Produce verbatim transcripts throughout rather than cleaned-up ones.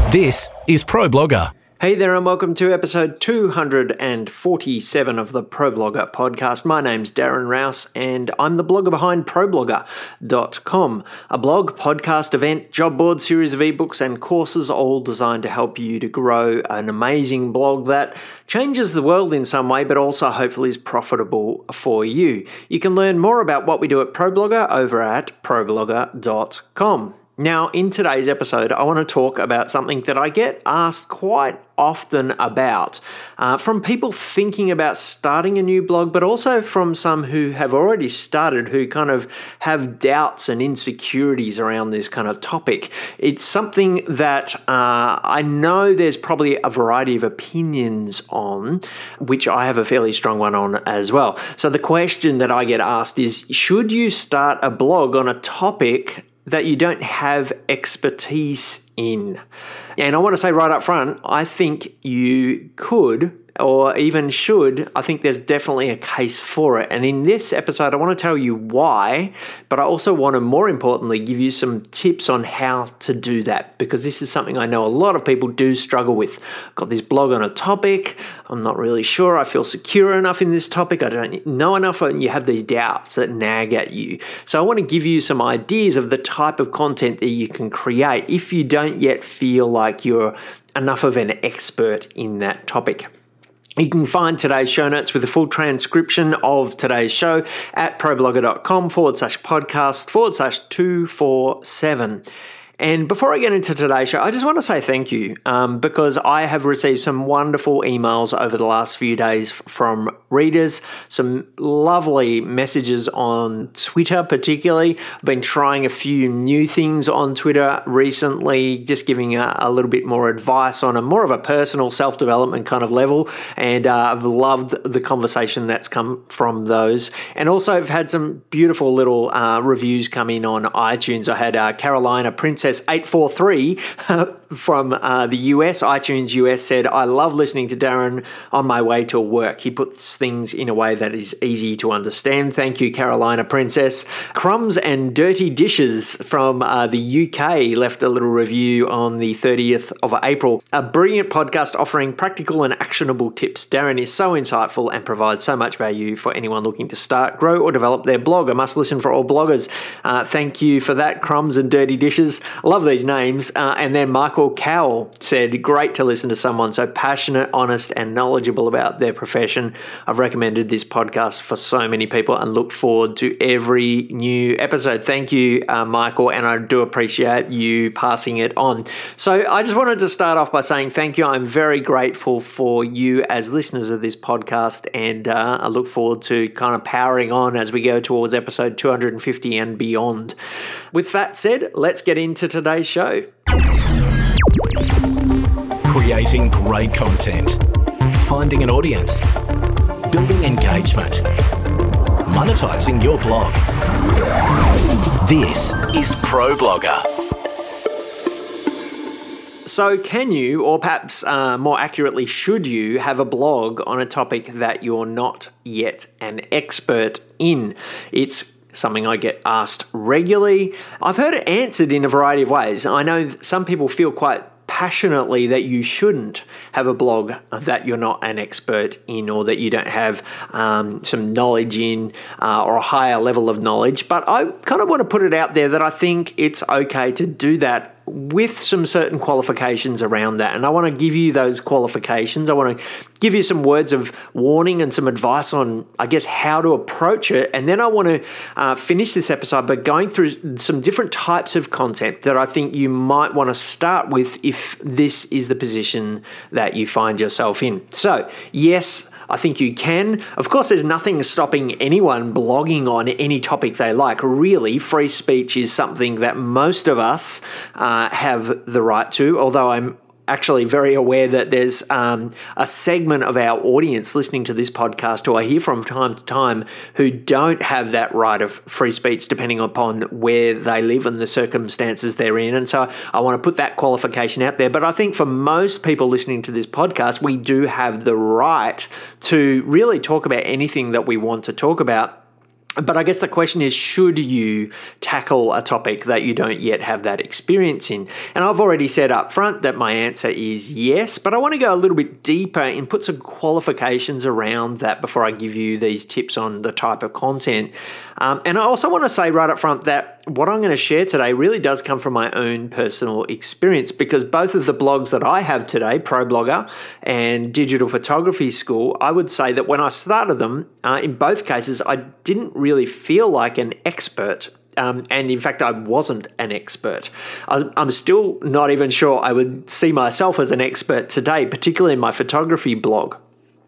This is ProBlogger. Hey there and welcome to episode two hundred forty-seven of the ProBlogger podcast. My name's Darren Rouse and I'm the blogger behind pro blogger dot com, a blog, podcast, event, job board, series of ebooks and courses all designed to help you to grow an amazing blog that changes the world in some way but also hopefully is profitable for you. You can learn more about what we do at ProBlogger over at pro blogger dot com. Now, in today's episode, I want to talk about something that I get asked quite often about uh, from people thinking about starting a new blog, but also from some who have already started who kind of have doubts and insecurities around this kind of topic. It's something that uh, I know there's probably a variety of opinions on, which I have a fairly strong one on as well. So the question that I get asked is, should you start a blog on a topic that you don't have expertise in? And I want to say right up front, I think you could or even should. I think there's definitely a case for it. And in this episode, I want to tell you why, but I also want to, more importantly, give you some tips on how to do that, because this is something I know a lot of people do struggle with. I've got this blog on a topic. I'm not really sure. I feel secure enough in this topic. I don't know enough, and you have these doubts that nag at you. So I want to give you some ideas of the type of content that you can create if you don't yet feel like you're enough of an expert in that topic. You can find today's show notes with a full transcription of today's show at ProBlogger.com forward slash podcast forward slash 247. And before I get into today's show, I just want to say thank you um, because I have received some wonderful emails over the last few days from readers, some lovely messages on Twitter particularly. I've been trying a few new things on Twitter recently, just giving a, a little bit more advice on a more of a personal self-development kind of level, and uh, I've loved the conversation that's come from those. And also I've had some beautiful little uh, reviews come in on iTunes. I had uh, Carolina Princess eight four three from uh, the U S, iTunes U S, said, "I love listening to Darren on my way to work. He puts things in a way that is easy to understand." Thank you, Carolina Princess. Crumbs and Dirty Dishes from uh, the U K left a little review on the thirtieth of April. "A brilliant podcast offering practical and actionable tips. Darren is so insightful and provides so much value for anyone looking to start, grow or develop their blog. A must listen for all bloggers." Uh, thank you for that, Crumbs and Dirty Dishes. I love these names. Uh, and then Michael Cowell said, "Great to listen to someone so passionate, honest, and knowledgeable about their profession. I've recommended this podcast for so many people and look forward to every new episode." Thank you, uh, Michael, and I do appreciate you passing it on. So I just wanted to start off by saying thank you. I'm very grateful for you as listeners of this podcast, and uh, I look forward to kind of powering on as we go towards episode two hundred fifty and beyond. With that said, let's get into today's show. Creating great content, finding an audience, building engagement, monetizing your blog. This is ProBlogger. So can you, or perhaps uh, more accurately, should you have a blog on a topic that you're not yet an expert in? It's something I get asked regularly. I've heard it answered in a variety of ways. I know some people feel quite passionately that you shouldn't have a blog that you're not an expert in, or that you don't have um, some knowledge in, uh, or a higher level of knowledge. But I kind of want to put it out there that I think it's okay to do that with some certain qualifications around that. And I want to give you those qualifications. I want to give you some words of warning and some advice on, I guess, how to approach it. And then I want to uh, finish this episode by going through some different types of content that I think you might want to start with if this is the position that you find yourself in. So, yes, I think you can. Of course, there's nothing stopping anyone blogging on any topic they like. Really, free speech is something that most of us uh, have the right to, although I'm actually very aware that there's um, a segment of our audience listening to this podcast who I hear from time to time who don't have that right of free speech depending upon where they live and the circumstances they're in. And so I want to put that qualification out there. But I think for most people listening to this podcast, we do have the right to really talk about anything that we want to talk about. But I guess the question is, should you tackle a topic that you don't yet have that experience in? And I've already said up front that my answer is yes, but I want to go a little bit deeper and put some qualifications around that before I give you these tips on the type of content. Um, and I also want to say right up front that what I'm going to share today really does come from my own personal experience, because both of the blogs that I have today, ProBlogger and Digital Photography School, I would say that when I started them, uh, in both cases, I didn't really feel like an expert. Um, and in fact, I wasn't an expert. I was, I'm still not even sure I would see myself as an expert today, particularly in my photography blog.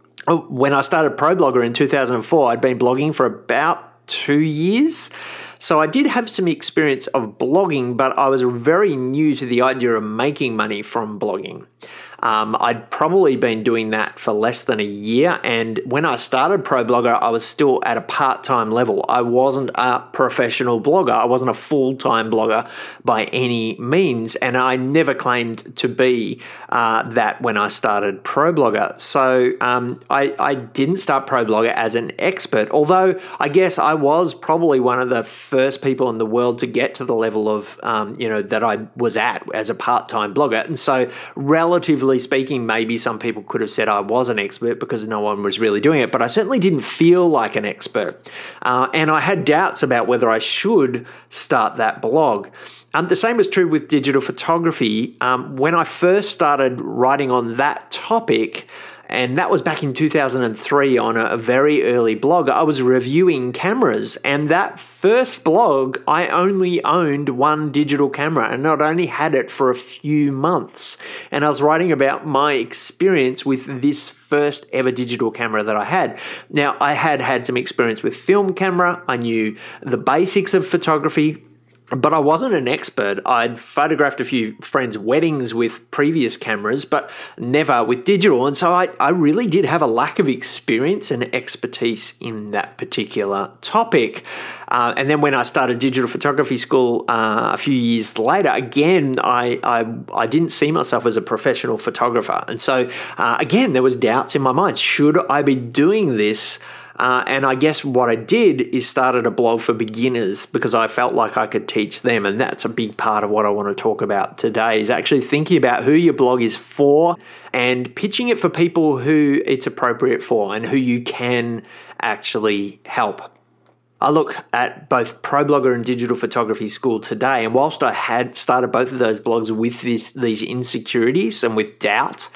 When I started ProBlogger in two thousand four, I'd been blogging for about two years. So I did have some experience of blogging, but I was very new to the idea of making money from blogging. Um, I'd probably been doing that for less than a year, and when I started ProBlogger, I was still at a part-time level. I wasn't a professional blogger. I wasn't a full-time blogger by any means, and I never claimed to be uh, that when I started ProBlogger. So um, I, I didn't start ProBlogger as an expert, although I guess I was probably one of the first people in the world to get to the level of, um, you know, that I was at as a part-time blogger. And so relatively speaking, maybe some people could have said I was an expert because no one was really doing it, but I certainly didn't feel like an expert. Uh, and I had doubts about whether I should start that blog. Um, the same was true with digital photography. Um, when I first started writing on that topic, and that was back in two thousand three on a, a very early blog, I was reviewing cameras. And that first blog, I only owned one digital camera, and I'd only had it for a few months. And I was writing about my experience with this first ever digital camera that I had. Now, I had had some experience with film camera. I knew the basics of photography, but I wasn't an expert. I'd photographed a few friends' weddings with previous cameras, but never with digital. And so I, I really did have a lack of experience and expertise in that particular topic. Uh, and then when I started Digital Photography School uh, a few years later, again, I, I I didn't see myself as a professional photographer. And so, uh, again, there was doubts in my mind. Should I be doing this? Uh, and I guess what I did is started a blog for beginners because I felt like I could teach them. And that's a big part of what I want to talk about today, is actually thinking about who your blog is for and pitching it for people who it's appropriate for and who you can actually help. I look at both ProBlogger and Digital Photography School today, and whilst I had started both of those blogs with this, these insecurities and with doubt,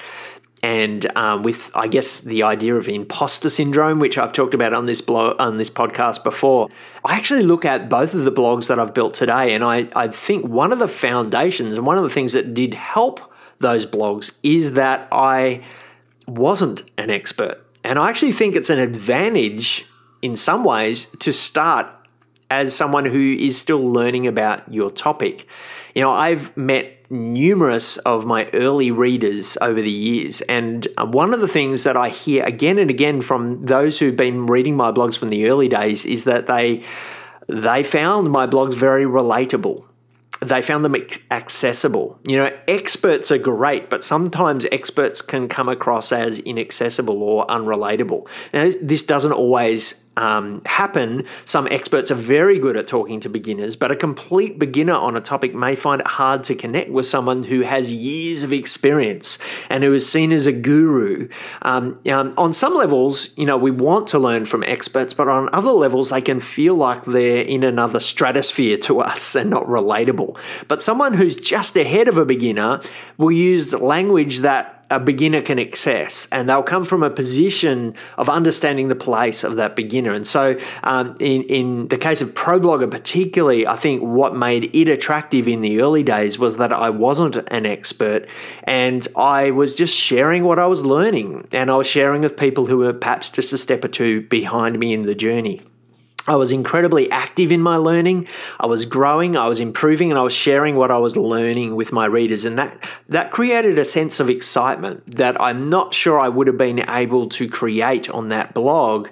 and um, with, I guess, the idea of imposter syndrome, which I've talked about on this blog, on this podcast before, I actually look at both of the blogs that I've built today, and I, I think one of the foundations and one of the things that did help those blogs is that I wasn't an expert. And I actually think it's an advantage in some ways to start as someone who is still learning about your topic. You know, I've met numerous of my early readers over the years, and one of the things that I hear again and again from those who've been reading my blogs from the early days is that they they found my blogs very relatable. They found them accessible. You know, experts are great, but sometimes experts can come across as inaccessible or unrelatable. Now, this doesn't always um, happen. Some experts are very good at talking to beginners, but a complete beginner on a topic may find it hard to connect with someone who has years of experience and who is seen as a guru. Um, um, on some levels, you know, we want to learn from experts, but on other levels, they can feel like they're in another stratosphere to us and not relatable. But someone who's just ahead of a beginner will use language that a beginner can access, and they'll come from a position of understanding the place of that beginner. And so um, in, in the case of ProBlogger particularly, I think what made it attractive in the early days was that I wasn't an expert, and I was just sharing what I was learning, and I was sharing with people who were perhaps just a step or two behind me in the journey. I was incredibly active in my learning. I was growing, I was improving, and I was sharing what I was learning with my readers. And that, that created a sense of excitement that I'm not sure I would have been able to create on that blog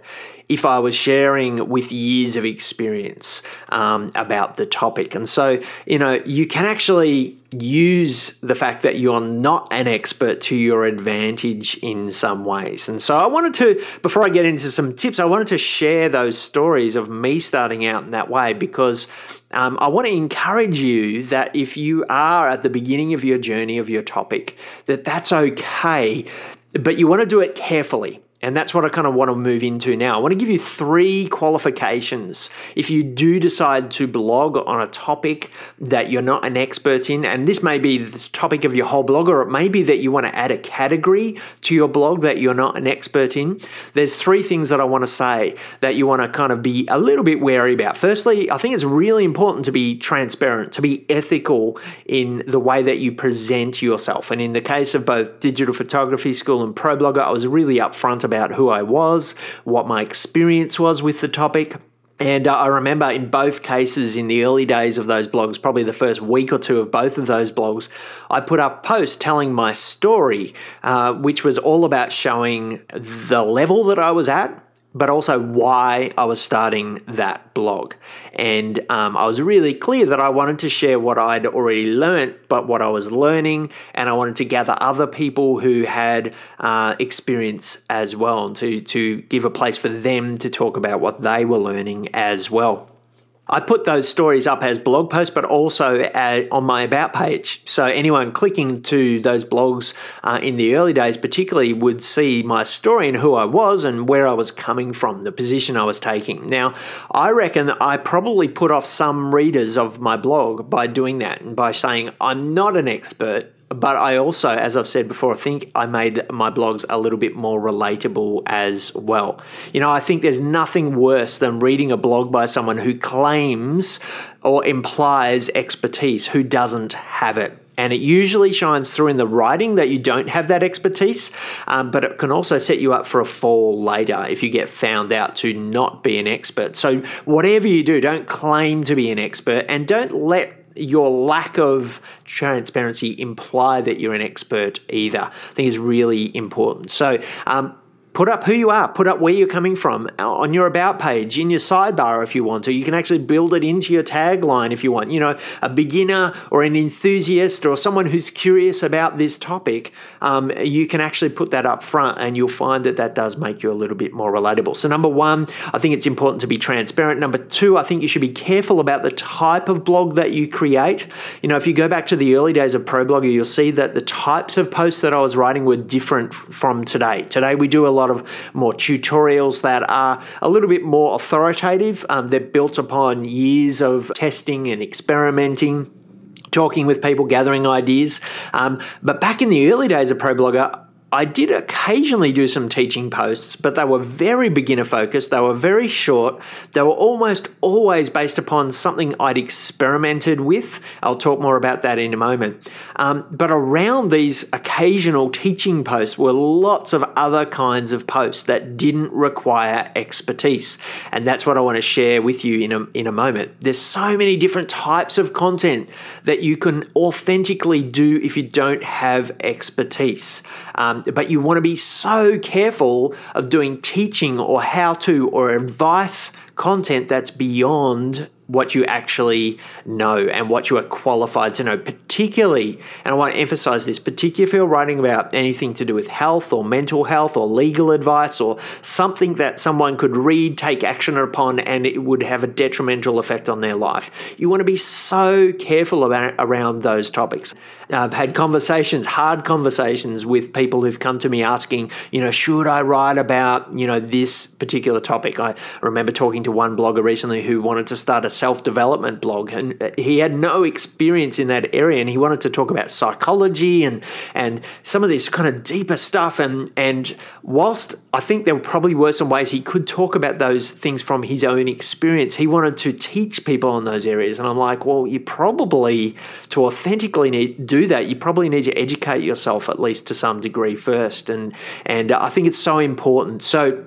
if I was sharing with years of experience um, about the topic. And so, you know, you can actually use the fact that you're not an expert to your advantage in some ways. And so I wanted to, before I get into some tips, I wanted to share those stories of me starting out in that way, because um, I want to encourage you that if you are at the beginning of your journey of your topic, that that's okay, but you want to do it carefully. And that's what I kind of want to move into now. I want to give you three qualifications if you do decide to blog on a topic that you're not an expert in. And this may be the topic of your whole blog, or it may be that you want to add a category to your blog that you're not an expert in. There's three things that I want to say that you want to kind of be a little bit wary about. Firstly, I think it's really important to be transparent, to be ethical in the way that you present yourself. And in the case of both Digital Photography School and ProBlogger, I was really upfront about about who I was, what my experience was with the topic. And uh, I remember in both cases, in the early days of those blogs, probably the first week or two of both of those blogs, I put up posts telling my story, uh, which was all about showing the level that I was at, but also why I was starting that blog. And um, I was really clear that I wanted to share what I'd already learned, but what I was learning, and I wanted to gather other people who had uh, experience as well, and to, to give a place for them to talk about what they were learning as well. I put those stories up as blog posts, but also uh, on my About page. So anyone clicking to those blogs uh, in the early days particularly would see my story and who I was and where I was coming from, the position I was taking. Now, I reckon I probably put off some readers of my blog by doing that and by saying I'm not an expert. But I also, as I've said before, I think I made my blogs a little bit more relatable as well. You know, I think there's nothing worse than reading a blog by someone who claims or implies expertise who doesn't have it. And it usually shines through in the writing that you don't have that expertise, um, but it can also set you up for a fall later if you get found out to not be an expert. So whatever you do, don't claim to be an expert, and don't let your lack of transparency imply that you're an expert either. I think is really important. So um, put up who you are, put up where you're coming from on your About page, in your sidebar if you want to. You can actually build it into your tagline if you want. You know, a beginner or an enthusiast or someone who's curious about this topic, um, you can actually put that up front, and you'll find that that does make you a little bit more relatable. So number one, I think it's important to be transparent. Number two, I think you should be careful about the type of blog that you create. You know, if you go back to the early days of ProBlogger, you'll see that the types of posts that I was writing were different from today. Today, we do a lot of more tutorials that are a little bit more authoritative. Um, they're built upon years of testing and experimenting, talking with people, gathering ideas. Um, but back in the early days of ProBlogger, I did occasionally do some teaching posts, but they were very beginner focused. They were very short. They were almost always based upon something I'd experimented with. I'll talk more about that in a moment. Um, but around these occasional teaching posts were lots of other kinds of posts that didn't require expertise. And that's what I want to share with you in a, in a moment. There's so many different types of content that you can authentically do if you don't have expertise. Um, But you want to be so careful of doing teaching or how-to or advice content that's beyond what you actually know and what you are qualified to know, particularly, and I want to emphasize this, particularly if you're writing about anything to do with health or mental health or legal advice or something that someone could read, take action upon, and it would have a detrimental effect on their life. You want to be so careful about around those topics. I've had conversations, hard conversations with people who've come to me asking, you know, should I write about, you know, this particular topic? I remember talking to one blogger recently who wanted to start a self-development blog, and he had no experience in that area, and he wanted to talk about psychology and and some of this kind of deeper stuff, and and whilst I think there probably were some ways he could talk about those things from his own experience, he wanted to teach people in those areas. And I'm like, well, you probably, to authentically need, do that, you probably need to educate yourself at least to some degree first, and and I think it's so important. So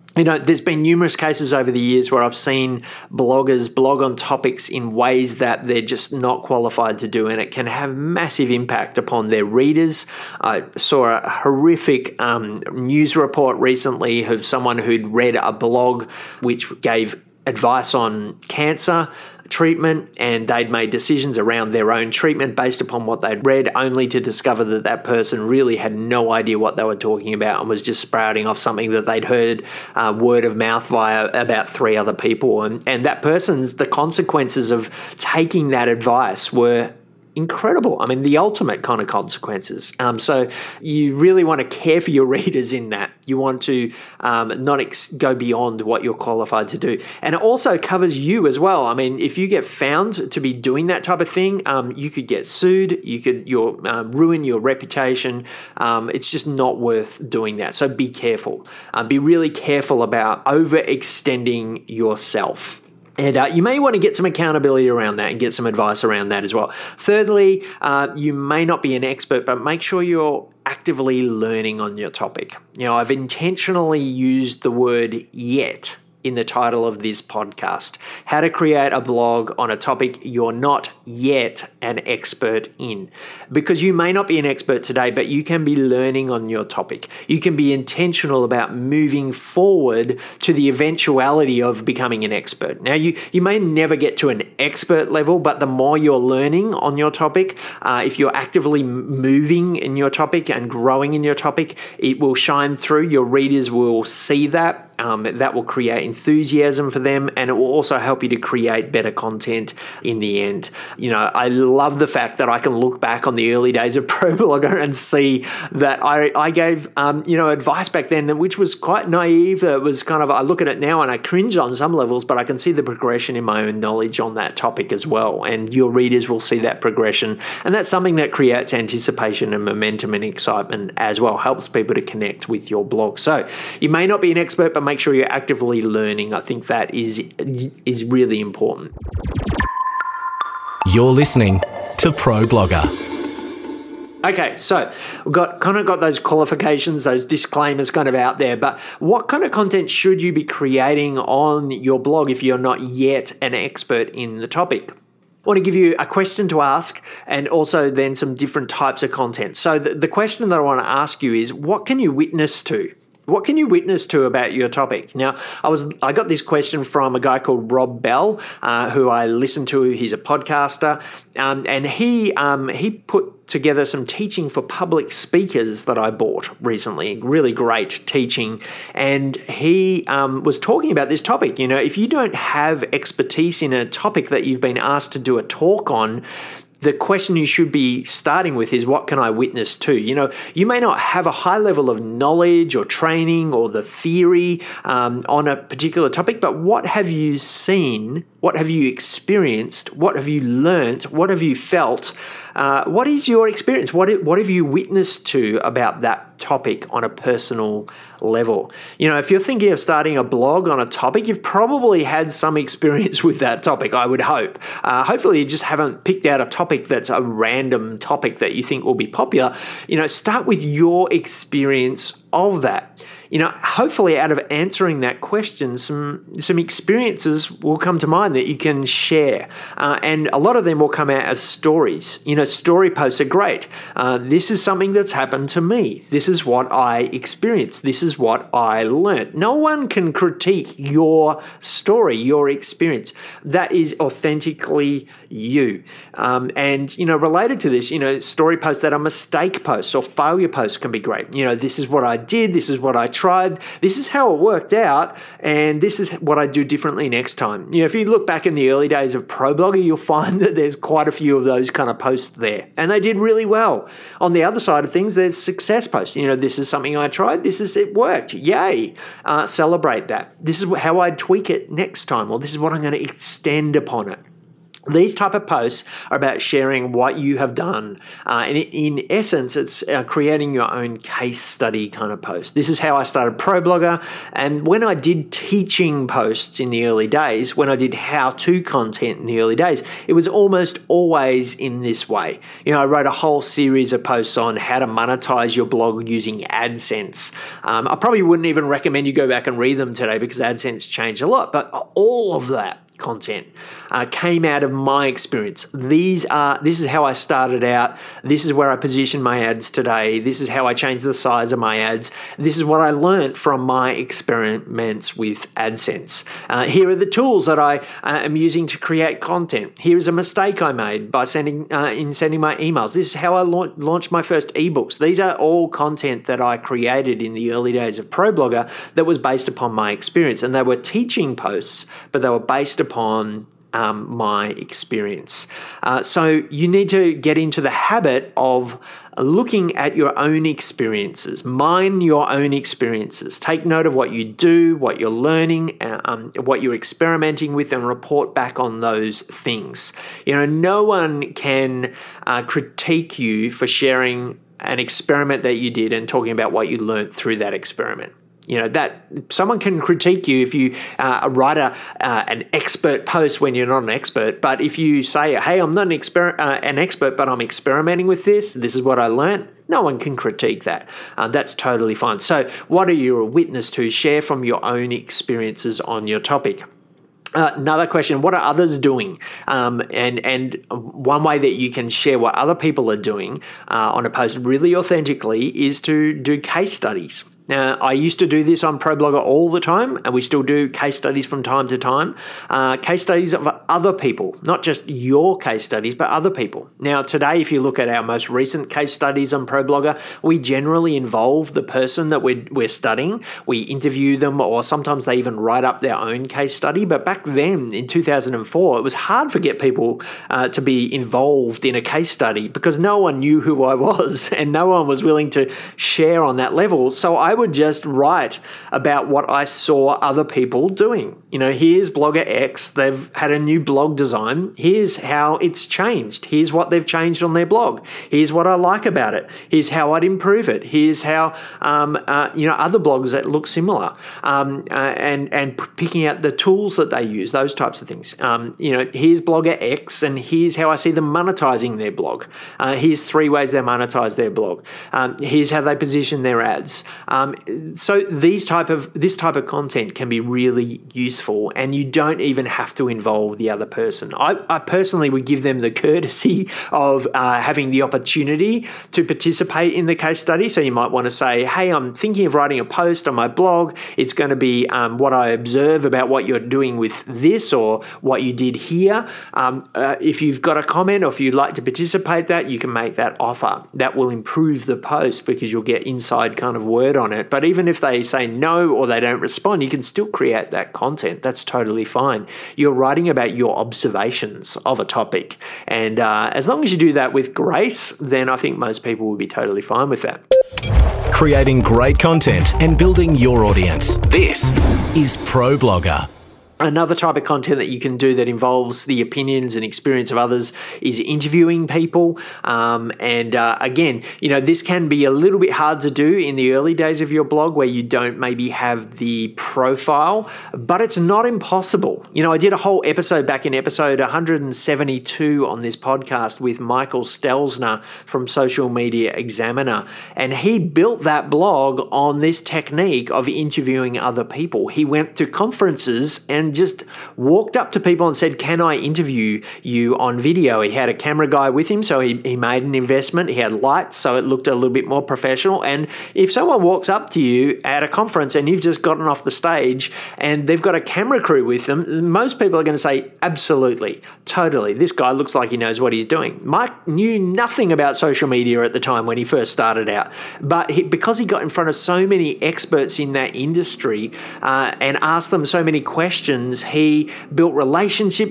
You know, there's been numerous cases over the years where I've seen bloggers blog on topics in ways that they're just not qualified to do, and it can have massive impact upon their readers. I saw a horrific um, news report recently of someone who'd read a blog which gave advice on cancer treatment, and they'd made decisions around their own treatment based upon what they'd read, only to discover that that person really had no idea what they were talking about and was just sprouting off something that they'd heard uh, word of mouth via about three other people. And, and that person's, the consequences of taking that advice were incredible. I mean, the ultimate kind of consequences. Um, so you really want to care for your readers in that. You want to um, not ex- go beyond what you're qualified to do. And it also covers you as well. I mean, if you get found to be doing that type of thing, um, you could get sued. You could your, uh, ruin your reputation. Um, it's just not worth doing that. So be careful. Uh, be really careful about overextending yourself. And uh, you may want to get some accountability around that and get some advice around that as well. Thirdly, uh, you may not be an expert, but make sure you're actively learning on your topic. You know, I've intentionally used the word yet in the title of this podcast, how to create a blog on a topic you're not yet an expert in. Because you may not be an expert today, but you can be learning on your topic. You can be intentional about moving forward to the eventuality of becoming an expert. Now, you, you may never get to an expert level, but the more you're learning on your topic, uh, if you're actively moving in your topic and growing in your topic, it will shine through. Your readers will see that. Um, that will create enthusiasm for them, and it will also help you to create better content in the end. You know, I love the fact that I can look back on the early days of ProBlogger and see that I, I gave, um, you know, advice back then, which was quite naive. It was kind of, I look at it now and I cringe on some levels, but I can see the progression in my own knowledge on that topic as well. And your readers will see that progression. And that's something that creates anticipation and momentum and excitement as well, helps people to connect with your blog. So you may not be an expert, but make sure you're actively learning. I think that is is really important. You're listening to ProBlogger. Okay, so we've got kind of got those qualifications, those disclaimers kind of out there, but what kind of content should you be creating on your blog if you're not yet an expert in the topic? I want to give you a question to ask and also then some different types of content. So the, the question that I want to ask you is, what can you witness to? What can you witness to about your topic? Now, I was I got this question from a guy called Rob Bell, uh, who I listen to. He's a podcaster, um, and he um, he put together some teaching for public speakers that I bought recently. Really great teaching, and he um, was talking about this topic. You know, if you don't have expertise in a topic that you've been asked to do a talk on, the question you should be starting with is, what can I witness to? You know, you may not have a high level of knowledge or training or the theory um, on a particular topic, but what have you seen? What have you experienced? What have you learnt? What have you felt? Uh, what is your experience? What, what have you witnessed to about that topic on a personal level? You know, if you're thinking of starting a blog on a topic, you've probably had some experience with that topic, I would hope. Uh, hopefully you just haven't picked out a topic that's a random topic that you think will be popular. You know, start with your experience of that. You know, hopefully out of answering that question, some some experiences will come to mind that you can share. Uh, and a lot of them will come out as stories. You know, story posts are great. Uh, this is something that's happened to me. This is what I experienced. This is what I learned. No one can critique your story, your experience. That is authentically you. Um, and, you know, related to this, you know, story posts that are mistake posts or failure posts can be great. You know, this is what I did. This is what I tried. This is how it worked out. And this is what I do differently next time. You know, if you look back in the early days of ProBlogger, you'll find that there's quite a few of those kind of posts there. And they did really well. On the other side of things, there's success posts. You know, this is something I tried. This is, it worked. Yay. Uh, celebrate that. This is how I'd tweak it next time, or this is what I'm going to extend upon it. These type of posts are about sharing what you have done. Uh, and in essence, it's uh, creating your own case study kind of post. This is how I started ProBlogger. And when I did teaching posts in the early days, when I did how-to content in the early days, it was almost always in this way. You know, I wrote a whole series of posts on how to monetize your blog using AdSense. Um, I probably wouldn't even recommend you go back and read them today because AdSense changed a lot, but all of that content uh, came out of my experience. These are this is how I started out. This is where I position my ads today. This is how I changed the size of my ads. This is what I learned from my experiments with AdSense. Uh, here are the tools that I uh, am using to create content. Here is a mistake I made by sending uh, in sending my emails. This is how I la- launched my first ebooks. These are all content that I created in the early days of ProBlogger that was based upon my experience, and they were teaching posts, but they were based upon upon um, my experience. Uh, so you need to get into the habit of looking at your own experiences, mine your own experiences, take note of what you do, what you're learning, um, what you're experimenting with, and report back on those things. You know, no one can uh, critique you for sharing an experiment that you did and talking about what you learned through that experiment. You know, that someone can critique you if you uh, write a, uh, an expert post when you're not an expert. But if you say, hey, I'm not an, exper- uh, an expert, but I'm experimenting with this, this is what I learned, no one can critique that. Uh, that's totally fine. So what are you a witness to? Share from your own experiences on your topic. Uh, another question, what are others doing? Um, and, and one way that you can share what other people are doing uh, on a post really authentically is to do case studies. Now, I used to do this on ProBlogger all the time, and we still do case studies from time to time. Uh, case studies of other people, not just your case studies, but other people. Now, today, if you look at our most recent case studies on ProBlogger, we generally involve the person that we're, we're studying. We interview them, or sometimes they even write up their own case study. But back then, in two thousand four, it was hard to get people uh, to be involved in a case study because no one knew who I was and no one was willing to share on that level. So I would just write about what I saw other people doing. You know, here's Blogger X, they've had a new blog design. Here's how it's changed. Here's what they've changed on their blog. Here's what I like about it. Here's how I'd improve it. Here's how, um, uh, you know, other blogs that look similar, um, uh, and, and picking out the tools that they use, those types of things. Um, you know, here's Blogger X, and here's how I see them monetizing their blog. Uh, here's three ways they monetize their blog. Um, here's how they position their ads. Um, so these type of this type of content can be really useful, and you don't even have to involve the other person. I, I personally would give them the courtesy of uh, having the opportunity to participate in the case study. So you might want to say, hey, I'm thinking of writing a post on my blog. It's going to be um, what I observe about what you're doing with this or what you did here. Um, uh, if you've got a comment or if you'd like to participate that, you can make that offer. That will improve the post because you'll get inside kind of word on it. But even if they say no or they don't respond, you can still create that content. That's totally fine. You're writing about your observations of a topic. And uh, as long as you do that with grace, then I think most people will be totally fine with that. Creating great content and building your audience. This is ProBlogger. Another type of content that you can do that involves the opinions and experience of others is interviewing people. Um, and uh, again, you know, this can be a little bit hard to do in the early days of your blog where you don't maybe have the profile, but it's not impossible. You know, I did a whole episode back in episode one seventy-two on this podcast with Michael Stelzner from Social Media Examiner, and he built that blog on this technique of interviewing other people. He went to conferences and just walked up to people and said, can I interview you on video? He had a camera guy with him, so he, he made an investment. He had lights, so it looked a little bit more professional. And if someone walks up to you at a conference and you've just gotten off the stage and they've got a camera crew with them, most people are going to say, absolutely, totally, this guy looks like he knows what he's doing. Mike knew nothing about social media at the time when he first started out, but he, because he got in front of so many experts in that industry uh, and asked them so many questions, he built relationships with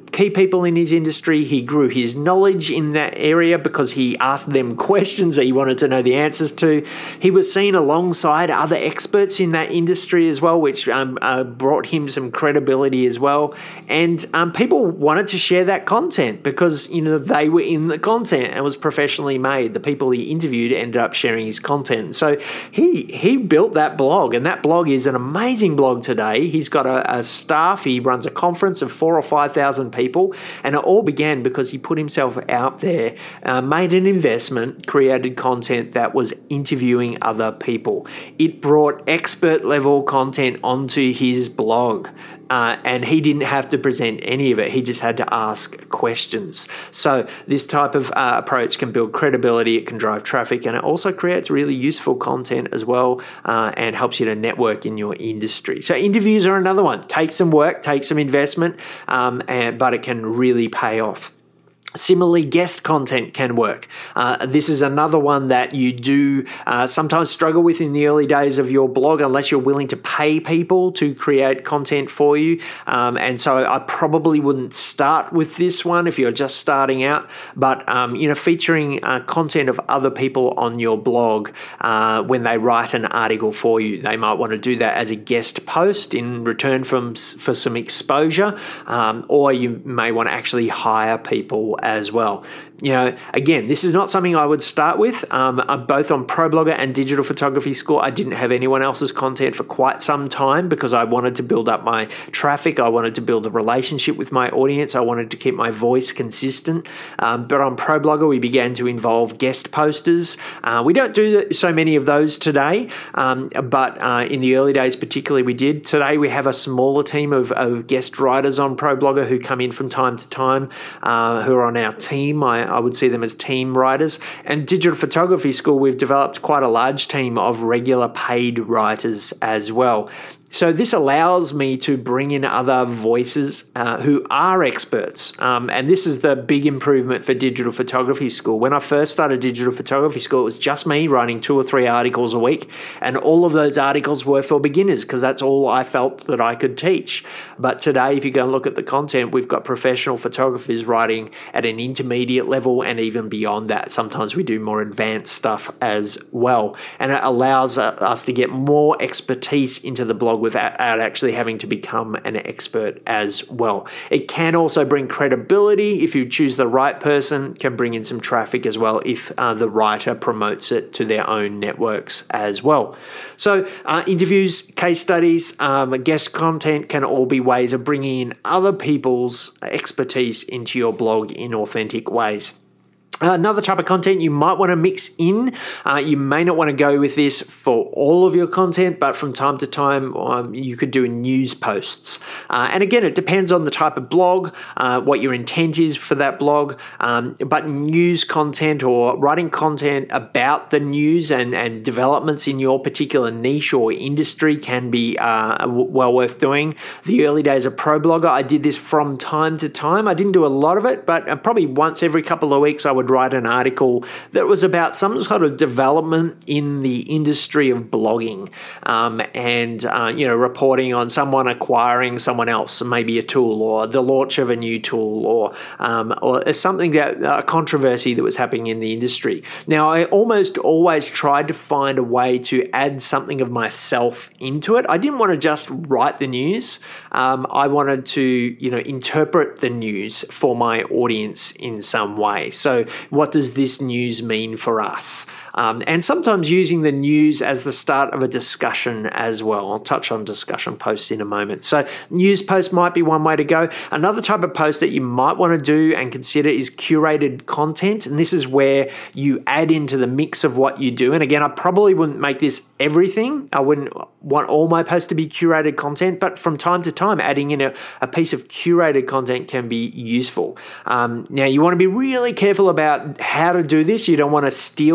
key people in his industry. He grew his knowledge in that area because he asked them questions that he wanted to know the answers to. He was seen alongside other experts in that industry as well, which um, uh, brought him some credibility as well. And um, people wanted to share that content because, you know, they were in the content and was professionally made. The people he interviewed ended up sharing his content. So he he built that blog, and that blog is an amazing blog today. He's got a, a staff. He runs a conference of four or five thousand people, and it all began because he put himself out there, uh, made an investment, created content that was interviewing other people. It brought expert level content onto his blog. Uh, and he didn't have to present any of it. He just had to ask questions. So this type of uh, approach can build credibility, it can drive traffic, and it also creates really useful content as well, uh, and helps you to network in your industry. So interviews are another one. Take some work, take some investment, um, and, but it can really pay off. Similarly, guest content can work. Uh, this is another one that you do uh, sometimes struggle with in the early days of your blog unless you're willing to pay people to create content for you. Um, and so I probably wouldn't start with this one if you're just starting out. But, um, you know, featuring uh, content of other people on your blog uh, when they write an article for you. They might want to do that as a guest post in return from, for some exposure, um, or you may want to actually hire people as well. You know, again, this is not something I would start with. Um, I'm both on ProBlogger and Digital Photography School. I didn't have anyone else's content for quite some time because I wanted to build up my traffic. I wanted to build a relationship with my audience. I wanted to keep my voice consistent. Um, but on ProBlogger, we began to involve guest posters. Uh, we don't do so many of those today, um, but uh, in the early days particularly we did. Today we have a smaller team of, of guest writers on ProBlogger who come in from time to time, uh, who are on our team. I, I would see them as team writers. And Digital Photography School, we've developed quite a large team of regular paid writers as well. So this allows me to bring in other voices uh, who are experts. Um, and this is the big improvement for Digital Photography School. When I first started Digital Photography School, it was just me writing two or three articles a week. And all of those articles were for beginners because that's all I felt that I could teach. But today, if you go and look at the content, we've got professional photographers writing at an intermediate level and even beyond that. Sometimes we do more advanced stuff as well. And it allows us to get more expertise into the blog without actually having to become an expert as well. It can also bring credibility if you choose the right person, can bring in some traffic as well if uh, the writer promotes it to their own networks as well. So uh, interviews, case studies, um, guest content can all be ways of bringing in other people's expertise into your blog in authentic ways. Another type of content you might want to mix in. Uh, you may not want to go with this for all of your content, but from time to time um, you could do news posts. Uh, and again, it depends on the type of blog, uh, what your intent is for that blog. Um, but news content or writing content about the news and, and developments in your particular niche or industry can be uh, w- well worth doing. The early days of ProBlogger, I did this from time to time. I didn't do a lot of it, but probably once every couple of weeks I would write an article that was about some sort of development in the industry of blogging, um, and uh, you know, reporting on someone acquiring someone else, maybe a tool, or the launch of a new tool, or um, or something that a controversy that was happening in the industry. Now, I almost always tried to find a way to add something of myself into it. I didn't want to just write the news. Um, I wanted to, you know, interpret the news for my audience in some way. So what does this news mean for us? Um, and sometimes using the news as the start of a discussion as well. I'll touch on discussion posts in a moment. So news posts might be one way to go. Another type of post that you might want to do and consider is curated content. And this is where you add into the mix of what you do. And again, I probably wouldn't make this everything. I wouldn't want all my posts to be curated content, but from time to time, adding in a, a piece of curated content can be useful. Um, now, you want to be really careful about how to do this. You don't want to steal someone's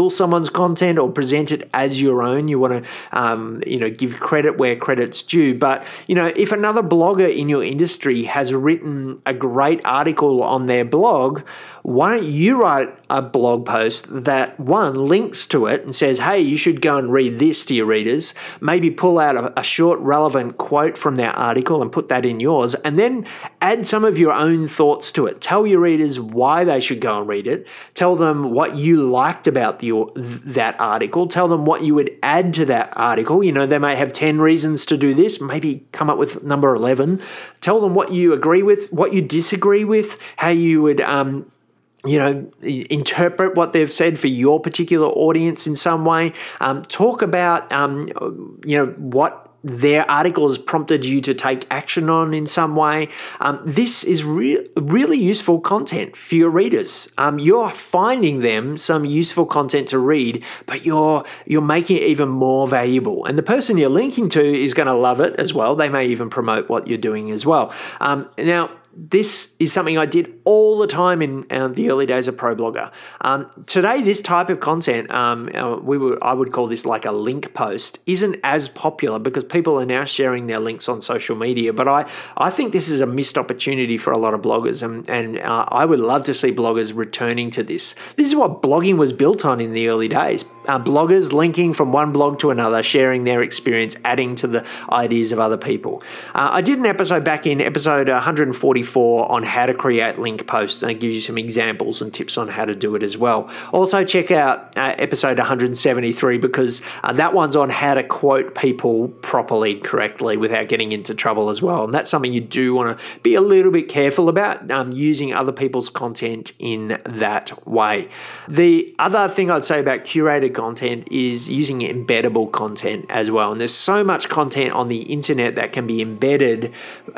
someone's content or present it as your own. You want to, um, you know, give credit where credit's due. But, you know, if another blogger in your industry has written a great article on their blog, why don't you write a blog post that, one, links to it and says, hey, you should go and read this to your readers, maybe pull out a, a short relevant quote from their article and put that in yours, and then add some of your own thoughts to it. Tell your readers why they should go and read it. Tell them what you liked about the, that article. Tell them what you would add to that article. You know, they may have ten reasons to do this. Maybe come up with number eleven. Tell them what you agree with, what you disagree with, how you would um, you know, interpret what they've said for your particular audience in some way. Um, talk about, um, you know, what their article has prompted you to take action on in some way. Um, this is re- really useful content for your readers. Um, you're finding them some useful content to read, but you're you're making it even more valuable. And the person you're linking to is going to love it as well. They may even promote what you're doing as well. Um, now, this is something I did all the time in uh, the early days of ProBlogger. Um, today, this type of content, um, uh, we were, I would call this like a link post, isn't as popular because people are now sharing their links on social media. But I, I think this is a missed opportunity for a lot of bloggers, and, and uh, I would love to see bloggers returning to this. This is what blogging was built on in the early days. Uh, bloggers linking from one blog to another, sharing their experience, adding to the ideas of other people. Uh, I did an episode back in episode one forty-four on how to create link posts, and it gives you some examples and tips on how to do it as well. Also check out uh, episode one seventy-three because uh, that one's on how to quote people properly, correctly, without getting into trouble as well. And that's something you do want to be a little bit careful about, um, using other people's content in that way. The other thing I'd say about curated content is using embeddable content as well. And there's so much content on the internet that can be embedded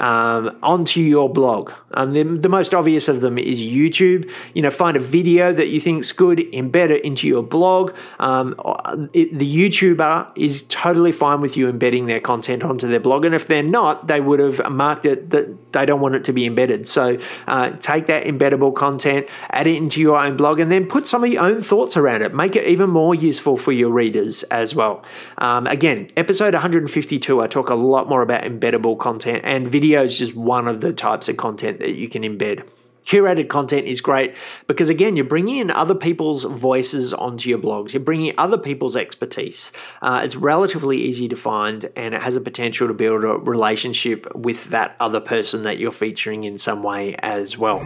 um, onto your blog. Um, the, the most obvious of them is YouTube. You know, find a video that you think's good, embed it into your blog. Um, it, the YouTuber is totally fine with you embedding their content onto their blog. And if they're not, they would have marked it that they don't want it to be embedded. So uh, take that embeddable content, add it into your own blog, and then put some of your own thoughts around it. Make it even more useful for your readers as well. Um, again, episode one fifty-two, I talk a lot more about embeddable content, and video is just one of the types of content that you can embed. Curated content is great because, again, you're bringing in other people's voices onto your blogs. You're bringing other people's expertise. Uh, it's relatively easy to find, and it has a potential to build a relationship with that other person that you're featuring in some way as well.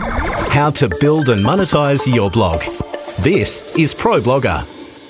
How to build and monetize your blog. This is ProBlogger.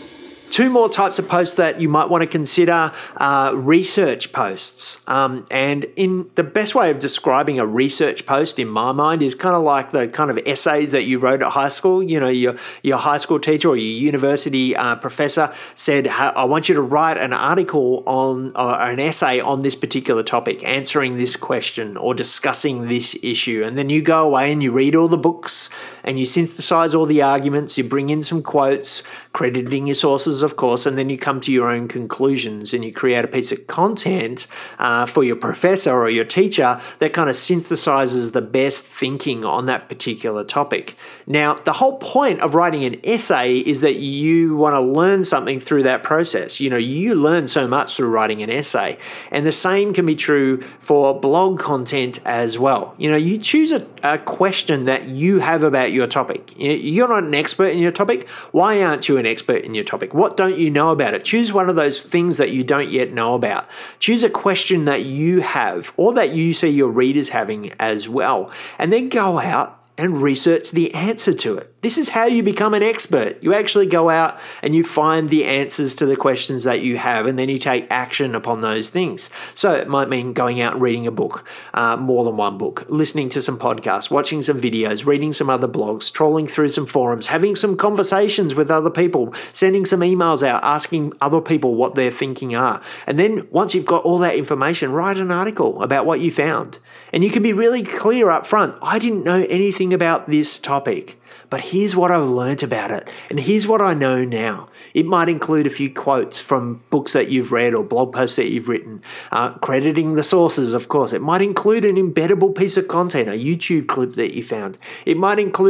Two more types of posts that you might want to consider are research posts. Um, and in the best way of describing a research post in my mind is kind of like the kind of essays that you wrote at high school. You know, your, your high school teacher or your university uh, professor said, I want you to write an article on or an essay on this particular topic, answering this question or discussing this issue. And then you go away and you read all the books and you synthesize all the arguments, you bring in some quotes, crediting your sources, of course, and then you come to your own conclusions and you create a piece of content uh, for your professor or your teacher that kind of synthesizes the best thinking on that particular topic. Now, the whole point of writing an essay is that you want to learn something through that process. You know, you learn so much through writing an essay, and the same can be true for blog content as well. You know, you choose a, a question that you have about your topic. You're not an expert in your topic. Why aren't you an expert in your topic? What don't you know about it? Choose one of those things that you don't yet know about. Choose a question that you have or that you see your readers having as well, and then go out and research the answer to it. This is how you become an expert. You actually go out and you find the answers to the questions that you have, and then you take action upon those things. So it might mean going out and reading a book, uh, more than one book, listening to some podcasts, watching some videos, reading some other blogs, trolling through some forums, having some conversations with other people, sending some emails out, asking other people what their thinking are. And then once you've got all that information, write an article about what you found. And you can be really clear up front. I didn't know anything about this topic, but here's what I've learned about it, and here's what I know now. It might include a few quotes from books that you've read or blog posts that you've written, uh, crediting the sources, of course. It might include an embeddable piece of content, a YouTube clip that you found. It might include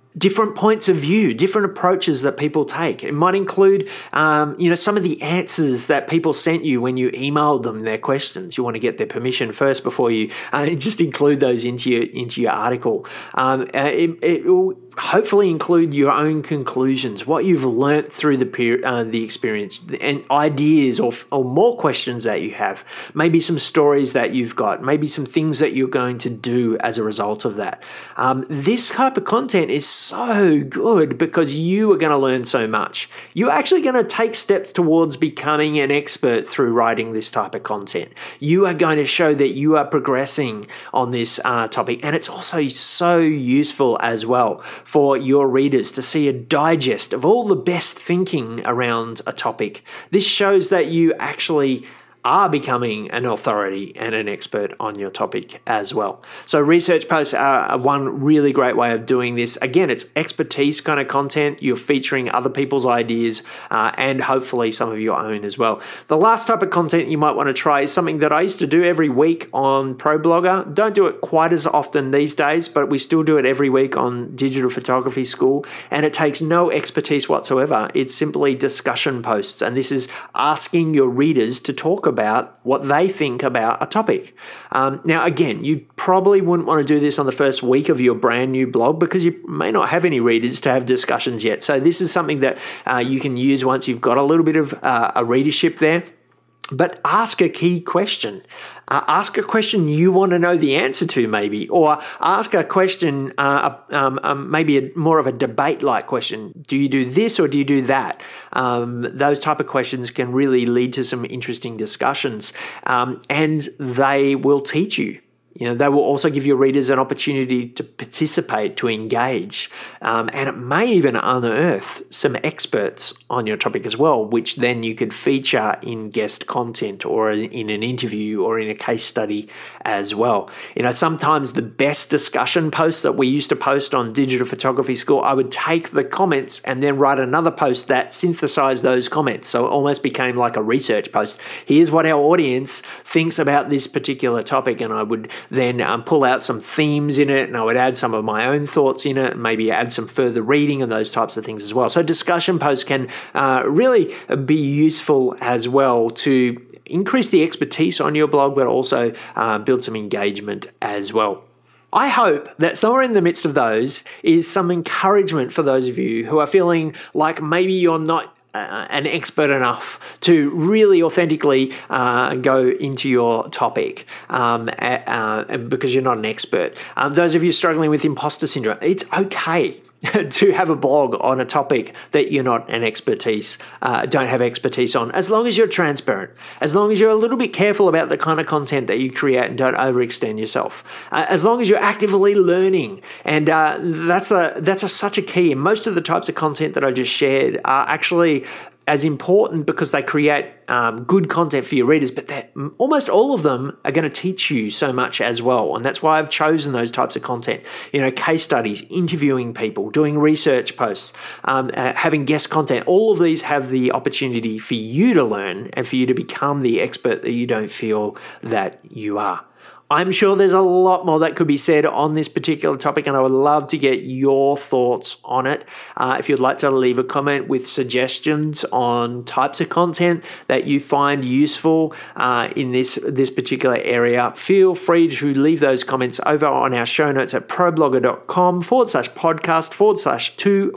different points of view, different approaches that people take. It might include, um, you know, some of the answers that people sent you when you emailed them their questions. You want to get their permission first before you uh, just include those into your into your article. Um, uh, it, it will hopefully include your own conclusions, what you've learnt through the period, uh, the experience, and ideas or, or more questions that you have. Maybe some stories that you've got, maybe some things that you're going to do as a result of that. Um, this type of content is so good because you are going to learn so much. You're actually going to take steps towards becoming an expert through writing this type of content. You are going to show that you are progressing on this uh, topic, and it's also so useful as well for your readers to see a digest of all the best thinking around a topic. This shows that you actually are becoming an authority and an expert on your topic as well. So research posts are one really great way of doing this. Again, it's expertise kind of content. You're featuring other people's ideas uh, and hopefully some of your own as well. The last type of content you might want to try is something that I used to do every week on ProBlogger. Don't do it quite as often these days, but we still do it every week on Digital Photography School, and it takes no expertise whatsoever. It's simply discussion posts, and this is asking your readers to talk about what they think about a topic. Um, now, again, you probably wouldn't want to do this on the first week of your brand new blog because you may not have any readers to have discussions yet. So this is something that uh, you can use once you've got a little bit of uh, a readership there. But ask a key question. Uh, ask a question you want to know the answer to, maybe, or ask a question, uh, um, um, maybe a, more of a debate-like question. Do you do this or do you do that? Um, those type of questions can really lead to some interesting discussions, um, and they will teach you. You know, they will also give your readers an opportunity to participate, to engage, um, and it may even unearth some experts on your topic as well, which then you could feature in guest content or in an interview or in a case study as well. You know, sometimes the best discussion posts that we used to post on Digital Photography School, I would take the comments and then write another post that synthesized those comments. So it almost became like a research post. Here's what our audience thinks about this particular topic, and I would then um, pull out some themes in it, and I would add some of my own thoughts in it, and maybe add some further reading and those types of things as well. So discussion posts can uh, really be useful as well to increase the expertise on your blog, but also uh, build some engagement as well. I hope that somewhere in the midst of those is some encouragement for those of you who are feeling like maybe you're not Uh, an expert enough to really authentically uh, go into your topic um, uh, because you're not an expert. Um, those of you struggling with imposter syndrome, it's okay to have a blog on a topic that you're not an expertise, uh, don't have expertise on, as long as you're transparent, as long as you're a little bit careful about the kind of content that you create and don't overextend yourself, uh, as long as you're actively learning. And uh, that's a that's a, such a key. And most of the types of content that I just shared are actually as important because they create um, good content for your readers, but almost all of them are going to teach you so much as well. And that's why I've chosen those types of content. You know, case studies, interviewing people, doing research posts, um, uh, having guest content. All of these have the opportunity for you to learn and for you to become the expert that you don't feel that you are. I'm sure there's a lot more that could be said on this particular topic, and I would love to get your thoughts on it. Uh, if you'd like to leave a comment with suggestions on types of content that you find useful uh, in this, this particular area, feel free to leave those comments over on our show notes at problogger.com forward slash podcast forward slash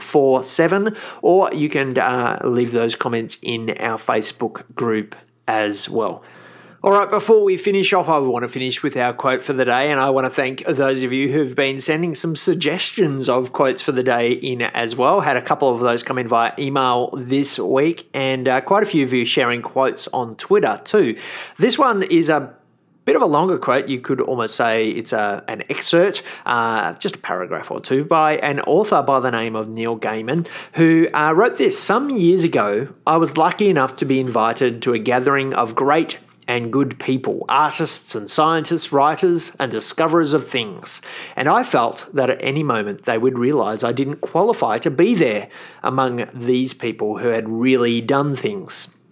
247, or you can uh, leave those comments in our Facebook group as well. All right, before we finish off, I want to finish with our quote for the day, and I want to thank those of you who've been sending some suggestions of quotes for the day in as well. Had a couple of those come in via email this week, and uh, quite a few of you sharing quotes on Twitter too. This one is a bit of a longer quote. You could almost say it's a, an excerpt, uh, just a paragraph or two, by an author by the name of Neil Gaiman, who uh, wrote this. Some years ago, I was lucky enough to be invited to a gathering of great and good people, artists and scientists, writers and discoverers of things. And I felt that at any moment they would realise I didn't qualify to be there among these people who had really done things.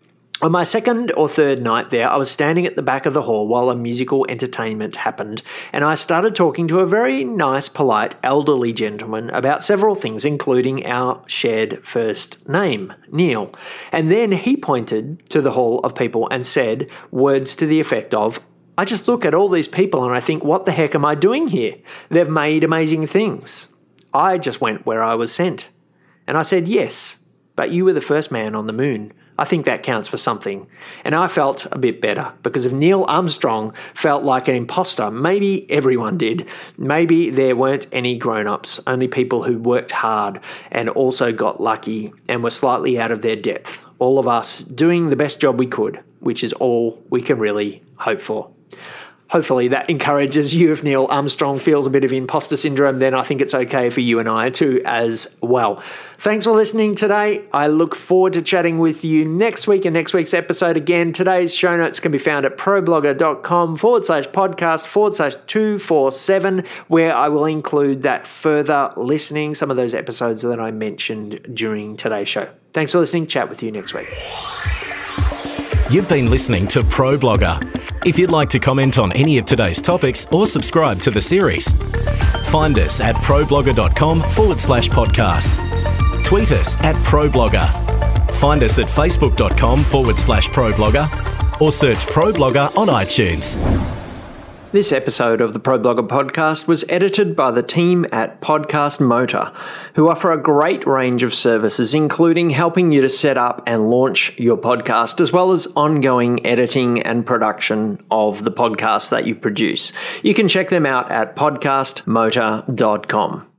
On my second or third night there, I was standing at the back of the hall while a musical entertainment happened, and I started talking to a very nice, polite, elderly gentleman about several things, including our shared first name, Neil. And then he pointed to the hall of people and said words to the effect of, "I just look at all these people and I think, what the heck am I doing here? They've made amazing things. I just went where I was sent." And I said, "Yes, but you were the first man on the moon. I think that counts for something." And I felt a bit better, because if Neil Armstrong felt like an imposter, maybe everyone did. Maybe there weren't any grown-ups, only people who worked hard and also got lucky and were slightly out of their depth. All of us doing the best job we could, which is all we can really hope for. Hopefully that encourages you. If Neil Armstrong feels a bit of imposter syndrome, then I think it's okay for you and I too as well. Thanks for listening today. I look forward to chatting with you next week in next week's episode again. Today's show notes can be found at problogger.com forward slash podcast forward slash 247, where I will include that further listening, some of those episodes that I mentioned during today's show. Thanks for listening. Chat with you next week. You've been listening to ProBlogger. If you'd like to comment on any of today's topics or subscribe to the series, find us at problogger.com forward slash podcast. Tweet us at ProBlogger. Find us at facebook.com forward slash ProBlogger or search ProBlogger on iTunes. This episode of the ProBlogger podcast was edited by the team at Podcast Motor, who offer a great range of services, including helping you to set up and launch your podcast, as well as ongoing editing and production of the podcast that you produce. You can check them out at podcast motor dot com.